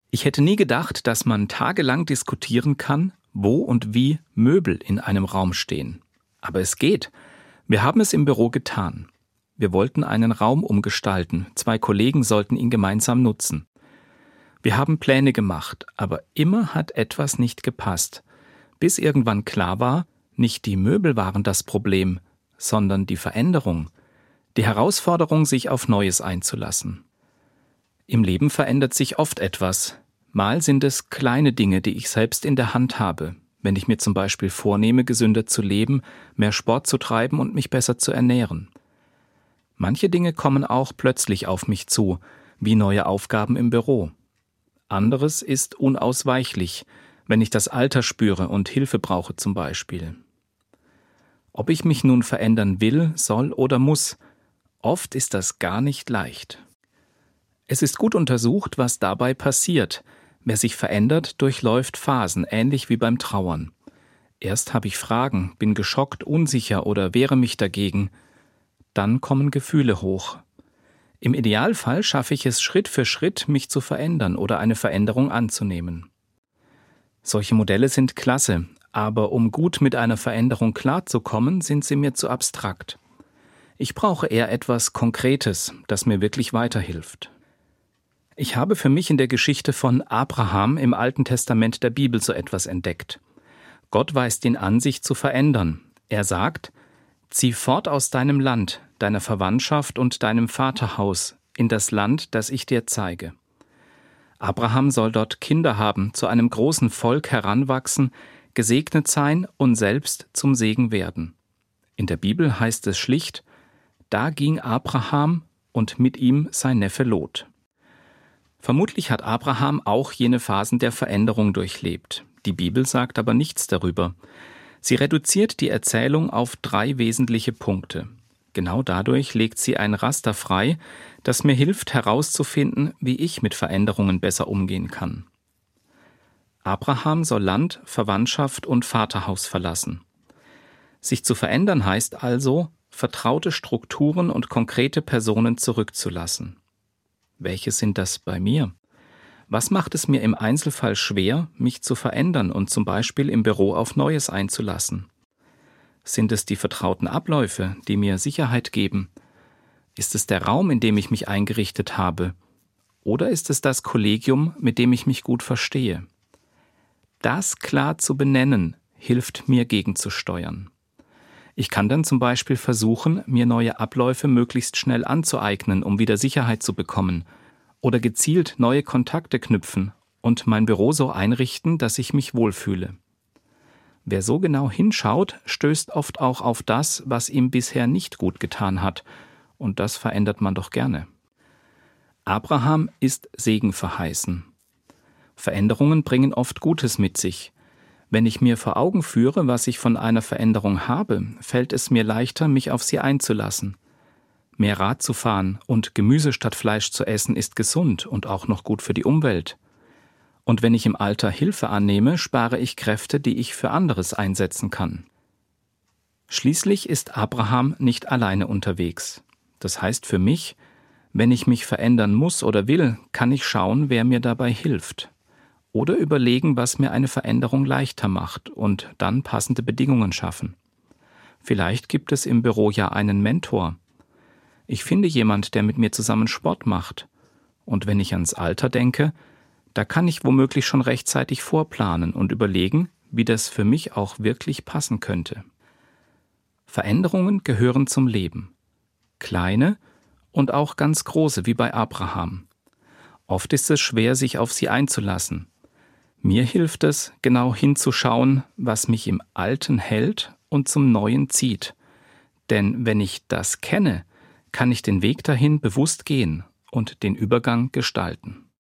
Ich hätte nie gedacht, dass man tagelang diskutieren kann, wo und wie Möbel in einem Raum stehen. Aber es geht. Wir haben es im Büro getan. Wir wollten einen Raum umgestalten, 2 Kollegen sollten ihn gemeinsam nutzen. Wir haben Pläne gemacht, aber immer hat etwas nicht gepasst, bis irgendwann klar war, nicht die Möbel waren das Problem, sondern die Veränderung, die Herausforderung, sich auf Neues einzulassen. Im Leben verändert sich oft etwas. Mal sind es kleine Dinge, die ich selbst in der Hand habe, wenn ich mir zum Beispiel vornehme, gesünder zu leben, mehr Sport zu treiben und mich besser zu ernähren. Manche Dinge kommen auch plötzlich auf mich zu, wie neue Aufgaben im Büro. Anderes ist unausweichlich, wenn ich das Alter spüre und Hilfe brauche zum Beispiel. Ob ich mich nun verändern will, soll oder muss, oft ist das gar nicht leicht. Es ist gut untersucht, was dabei passiert. Wer sich verändert, durchläuft Phasen, ähnlich wie beim Trauern. Erst habe ich Fragen, bin geschockt, unsicher oder wehre mich dagegen. Dann kommen Gefühle hoch. Im Idealfall schaffe ich es Schritt für Schritt, mich zu verändern oder eine Veränderung anzunehmen. Solche Modelle sind klasse, aber um gut mit einer Veränderung klarzukommen, sind sie mir zu abstrakt. Ich brauche eher etwas Konkretes, das mir wirklich weiterhilft. Ich habe für mich in der Geschichte von Abraham im Alten Testament der Bibel so etwas entdeckt. Gott weist ihn an, sich zu verändern. Er sagt: Zieh fort aus deinem Land, deiner Verwandtschaft und deinem Vaterhaus, in das Land, das ich dir zeige. Abraham soll dort Kinder haben, zu einem großen Volk heranwachsen, gesegnet sein und selbst zum Segen werden. In der Bibel heißt es schlicht: Da ging Abraham und mit ihm sein Neffe Lot. Vermutlich hat Abraham auch jene Phasen der Veränderung durchlebt. Die Bibel sagt aber nichts darüber. Sie reduziert die Erzählung auf 3 wesentliche Punkte. Genau dadurch legt sie ein Raster frei, das mir hilft herauszufinden, wie ich mit Veränderungen besser umgehen kann. Abraham soll Land, Verwandtschaft und Vaterhaus verlassen. Sich zu verändern heißt also, vertraute Strukturen und konkrete Personen zurückzulassen. Welche sind das bei mir? Was macht es mir im Einzelfall schwer, mich zu verändern und zum Beispiel im Büro auf Neues einzulassen? Sind es die vertrauten Abläufe, die mir Sicherheit geben? Ist es der Raum, in dem ich mich eingerichtet habe? Oder ist es das Kollegium, mit dem ich mich gut verstehe? Das klar zu benennen, hilft mir gegenzusteuern. Ich kann dann zum Beispiel versuchen, mir neue Abläufe möglichst schnell anzueignen, um wieder Sicherheit zu bekommen, oder gezielt neue Kontakte knüpfen und mein Büro so einrichten, dass ich mich wohlfühle. Wer so genau hinschaut, stößt oft auch auf das, was ihm bisher nicht gut getan hat, und das verändert man doch gerne. Abraham ist Segen verheißen. Veränderungen bringen oft Gutes mit sich. Wenn ich mir vor Augen führe, was ich von einer Veränderung habe, fällt es mir leichter, mich auf sie einzulassen. Mehr Rad zu fahren und Gemüse statt Fleisch zu essen ist gesund und auch noch gut für die Umwelt. Und wenn ich im Alter Hilfe annehme, spare ich Kräfte, die ich für anderes einsetzen kann. Schließlich ist Abraham nicht alleine unterwegs. Das heißt für mich, wenn ich mich verändern muss oder will, kann ich schauen, wer mir dabei hilft. Oder überlegen, was mir eine Veränderung leichter macht und dann passende Bedingungen schaffen. Vielleicht gibt es im Büro ja einen Mentor. Ich finde jemand, der mit mir zusammen Sport macht. Und wenn ich ans Alter denke, da kann ich womöglich schon rechtzeitig vorplanen und überlegen, wie das für mich auch wirklich passen könnte. Veränderungen gehören zum Leben. Kleine und auch ganz große, wie bei Abraham. Oft ist es schwer, sich auf sie einzulassen. Mir hilft es, genau hinzuschauen, was mich im Alten hält und zum Neuen zieht. Denn wenn ich das kenne, kann ich den Weg dahin bewusst gehen und den Übergang gestalten.